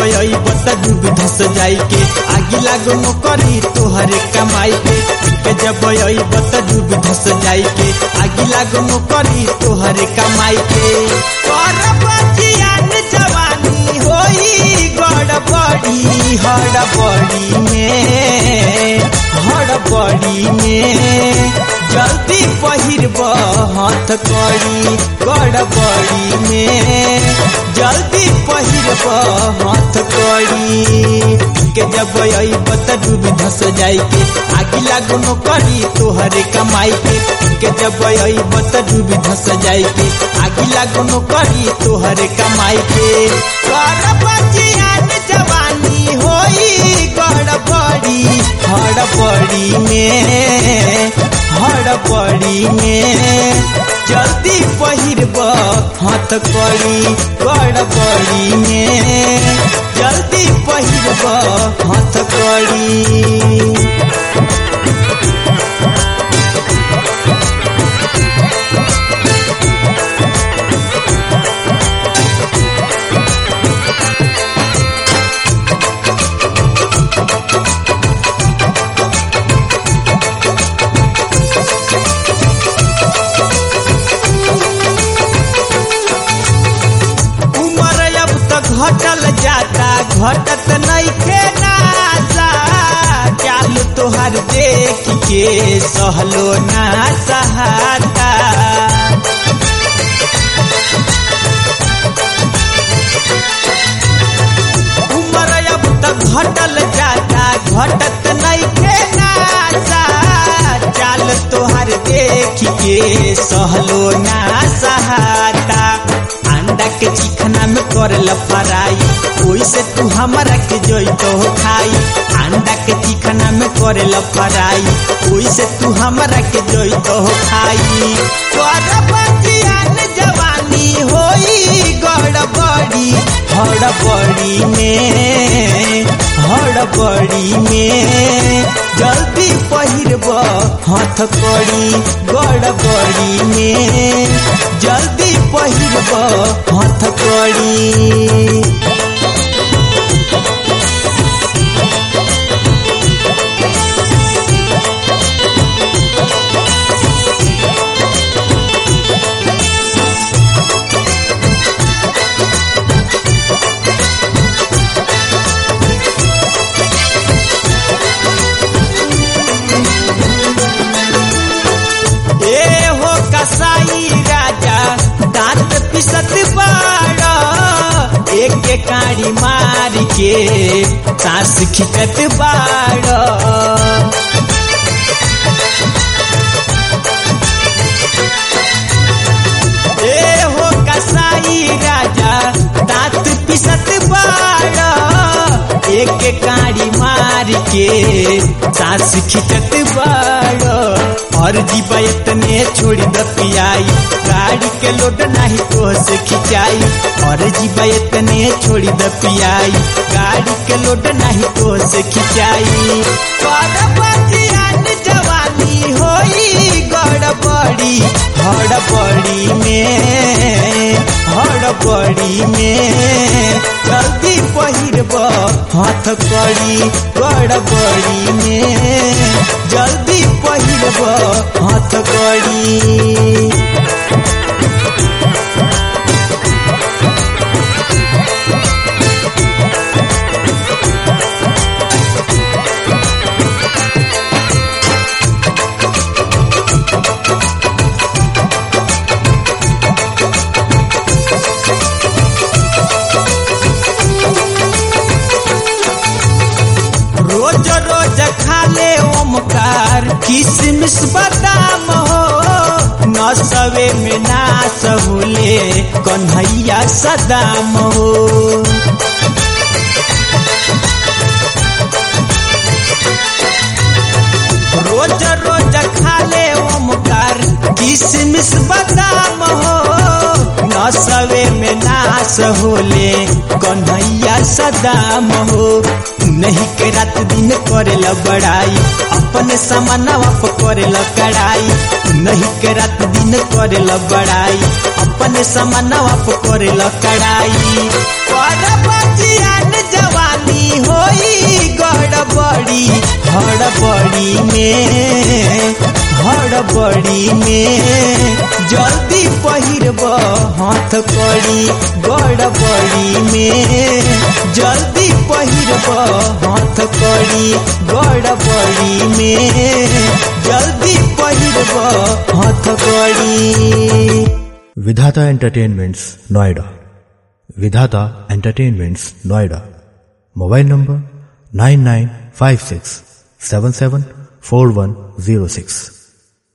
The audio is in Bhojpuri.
अइब त डूब धस जाई के आगी लागो नौकरी तोहरे कमाई के जब अइब त डूब धस जाई के आगी लागो नौकरी तोहरे कमाई के करब जियान जवानी होई गड़बड़ी हड़बड़ी में जल्दी पहिरब हाथ कड़ी गड़बड़ी में जल्दी पहिरब हाथ कड़ी के जब अइब त डूब धस जाई के आगी लागो नौकरी तोहरे कमाई के जब अइब त डूब धस जाई के आगी लागो नौकरी तोहरे कमाई के करब जियान जवानी होई गड़बड़ी हड़बड़ी में जल्दी पहिरब हाथ कड़ी गड़बड़ी में जल्दी पहिरब हाथ कड़ी। घटल जाता घटत नइखे नासा चाल तोहर देख के सहलो ना सहाता उमर अब तक घटल जाता घटत नइखे नासा चाल तोहर देख के सहलो ना सहाता अंडा के चिकना में करल फ्राई ओइसे तू हमरा के जोइतो खाई अंडा के चिकना में करल फ्राई ओइसे तू हमरा के जोइतो खाई करब जियान जवानी होई गड़बड़ी हड़बड़ी में जल्दी पहिरब हाथ कड़ी गड़बड़ी में जल्दी पहिरब हाथ कड़ी। कसाई राजा दांत पिसत बाड़ा एक काड़ी मार के सांस खिंचत बाड़ा हो कसाई राजा दांत पिसत बाड़ा एक काड़ी मार के सांस खिंचत बाड़ा और जीवायत ने छोड़ द पियाई गाड़ी के लोड नहीं तो से खिंचाई और जीवायत ने छोड़ द पियाई गाड़ी के लोड नहीं तो से खिंचाई करब जियान जवानी होई गड़बड़ी हड़बड़ी में जल्दी पहिरब हाथ कड़ी गड़बड़ी में जल्दी पहिरब हाथ कड़ी। रोज रोज खाले ओमकार किसमिस बादाम हो नसवे में नास होले कन्हैया सदाम हो रोज रोज खाले ओमकार किसमिस बादाम हो नसवे में नास होले कन्हैया सदाम हो नहीं के रात दिन करेला बड़ाई अपने सामनवा पे करेला कड़ाई नहीं के रात दिन करेला बड़ाई अपने सामनवा पे करेला कड़ाई। जियान जवानी होई गड़बड़ी हड़बड़ी में जल्दी पहिरब हाथ कड़ी गड़बड़ी में जल्दी पहिरब हाथ कड़ी गड़बड़ी में जल्दी पहिरब हाथ कड़ी। विधाता एंटरटेनमेंट्स नोएडा। विधाता एंटरटेनमेंट्स नोएडा। Mobile number 9956774106।